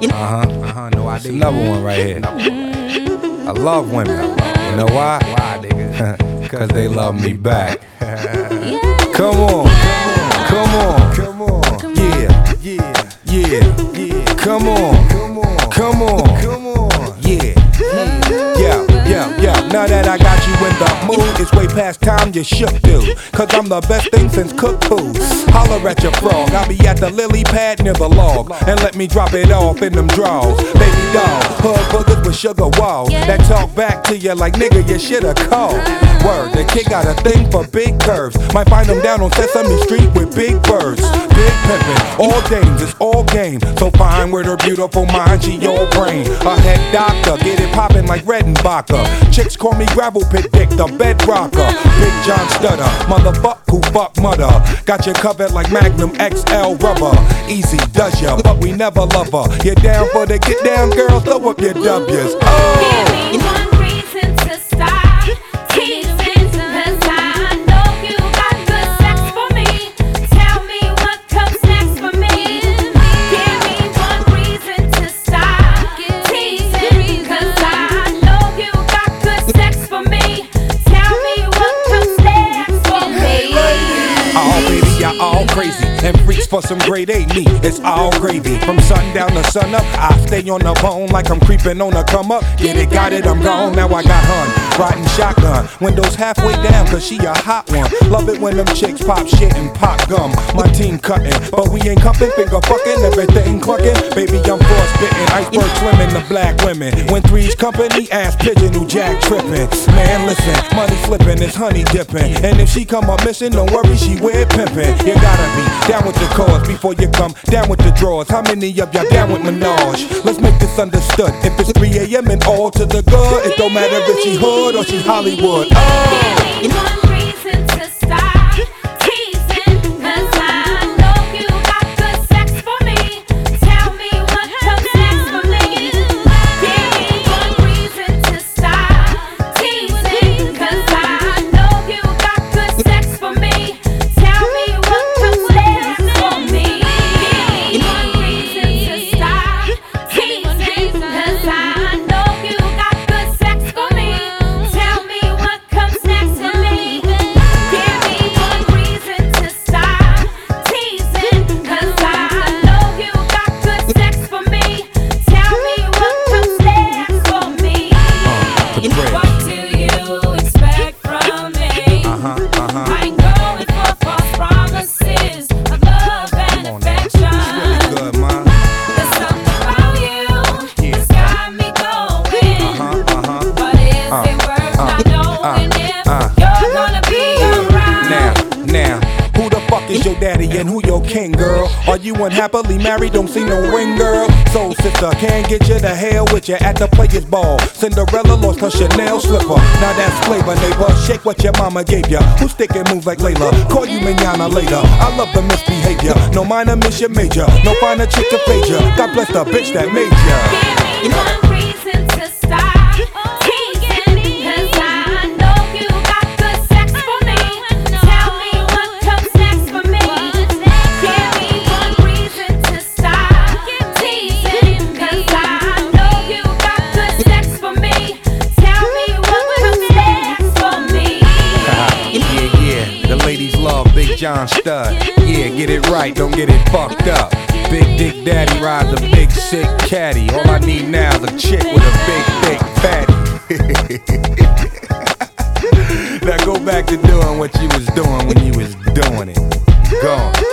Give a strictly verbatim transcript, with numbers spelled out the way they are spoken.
Uh-huh, uh-huh, no idea. Another one right here. I love women. You know why? Why, nigga? Cause they love me back. Come on, come on, come on, yeah, yeah, yeah, yeah. Come on, come on, come on, come on, yeah, yeah, yeah, yeah. Now that I got you in the mood, it's way past time you should do. Cause I'm the best thing since cooked food. Holler at your frog, I'll be at the lily pad near the log. And let me drop it off in them draws. Baby doll, hug boogers with sugar walls. That talk back to you like nigga you shoulda called. Word, the kid got a thing for big curves. Might find him down on Sesame Street with big birds. Big pimpin', all dames, it's all game. So fine with her beautiful mind, she all brain. A head doctor, get it poppin' like Redenbacher. Chicks call me gravel pit dick, the bed rocker. Big John Stutter, motherfuck who fuck mother. Got you covered like Magnum X L rubber. Easy does ya, but we never love her. You down for the get down, girl? Throw up your W's. Oh. Give me one reason to stop teasing, 'cause I know you got good sex for me. Tell me what comes next for me. Give me one reason to stop teasing, 'cause I know you got good sex for me. Tell me what comes next for me. Oh baby, y'all all crazy and freaks for some grade A meat. It's all gravy. From sundown to sun up, I stay on the phone like I'm creeping on a come up. Get it, got it, I'm gone. Now I got hun. Riding shotgun, windows halfway down, cause she a hot one. Love it when them chicks pop shit and pop gum. My team cutting, but we ain't cuffing, finger fucking, everything clucking. Baby, I'm frostbitten, iceberg swimming, the black women. When three's company, ass pigeon who jack tripping. Man, listen, money flipping, it's honey dipping. And if she come up missing, don't worry, she wear pimping. You gotta be down with the cause before you come down with the drawers. How many of y'all down with Minaj? Let's make this understood. If it's three A M and all to the good, it don't matter if she hood or she Hollywood. Oh. Give me one reason to stop teasing, 'cause I know you got good sex for me. Tell me what comes next for me. Give me one reason to stop teasing, 'cause I know you got good sex for me. Tell me what comes next for me. Give me one reason to stop teasing, 'cause I know you got good sex for me. Tell me what comes next for me. Give me one reason to stop teasing, 'cause I know you got good sex for me. Tell me what comes next for me. What do you expect from me? Uh-huh, uh-huh. I ain't going for false promises of love and affection. Good, man. There's something about you that's got me going. Uh-huh, uh-huh. But is it worth not knowing if uh. you're gonna be around? Now, now, who the fuck is your daddy and who your king, girl? Are you unhappily married? Don't see no ring, girl. Soul sister, can't get you to hell with you at the players' ball. Cinderella lost her Chanel slipper. Now that's flavor, neighbor. Shake what your mama gave ya. Who stick and move like Layla? Call you manana later. I love the misbehavior. No minor, miss your major. No finer chick to fade ya. God bless the bitch that made ya. Give me one reason to stop teasing, 'cause I know you got good sex for me. Tell me what comes next for me. Give me one reason to stop teasing, 'cause I know you got good sex for me. Tell me what comes next for me. Yeah, yeah, the ladies love Big John Stud. Yeah, get it right, don't get it fucked up. Big Dick Daddy rides a big sick caddy. All I need now is a chick with a big thick fatty. Now go back to doing what you was doing when you was doing it. Gone.